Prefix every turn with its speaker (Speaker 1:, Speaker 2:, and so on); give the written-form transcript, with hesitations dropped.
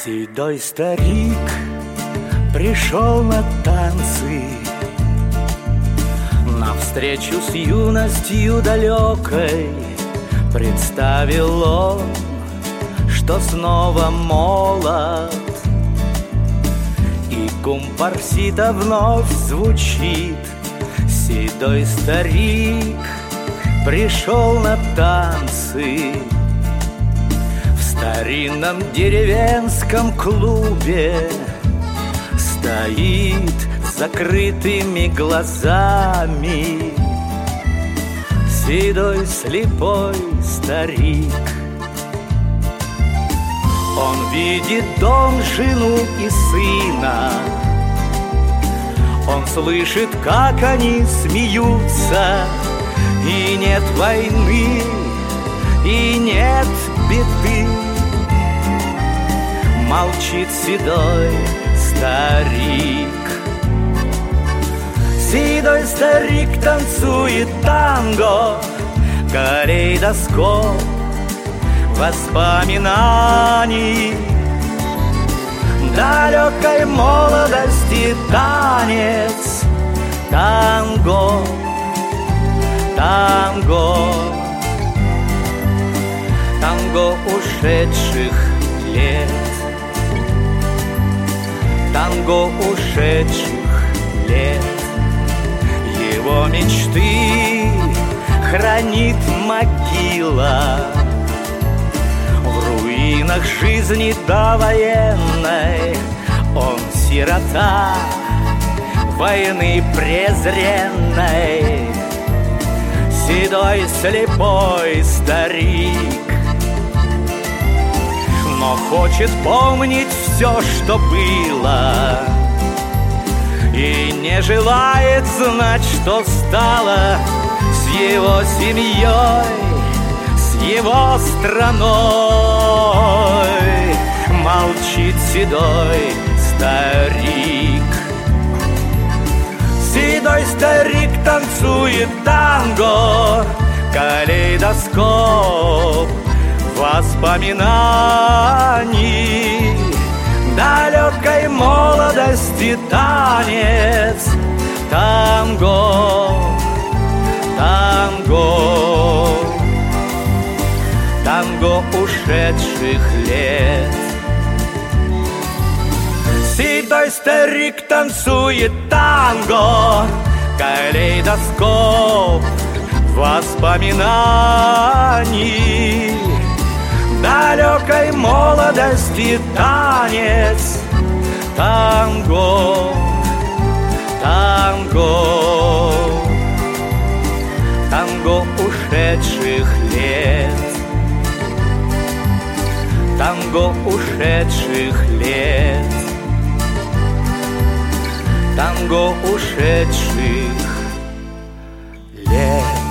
Speaker 1: Седой старик пришел на танцы, навстречу с юностью далекой. Представил он, что снова молод, и компарсита вновь звучит. Седой старик пришел на танцы. В старинном деревенском клубе стоит с закрытыми глазами седой слепой старик. Он видит дом, жену и сына. Он слышит, как они смеются. И нет войны, и нет беды. Молчит седой старик. Седой старик танцует танго, калейдоскоп воспоминаний далекой молодости. Танец, танго, танго, танго ушедших лет, танго ушедших лет. Его мечты хранит могила в руинах жизни довоенной. Он сирота войны презренной, седой слепой старик. Но хочет помнить все, что было, и не желает знать, что стало с его семьей, с его страной. Молчит седой старик. Седой старик танцует танго, калейдоскоп воспоминаний далекой молодости. Танец, танго, танго, танго ушедших лет. Седой старик танцует танго, калейдоскоп воспоминаний далекой молодости. Танец, танго, танго, танго ушедших лет, танго ушедших лет, танго ушедших лет.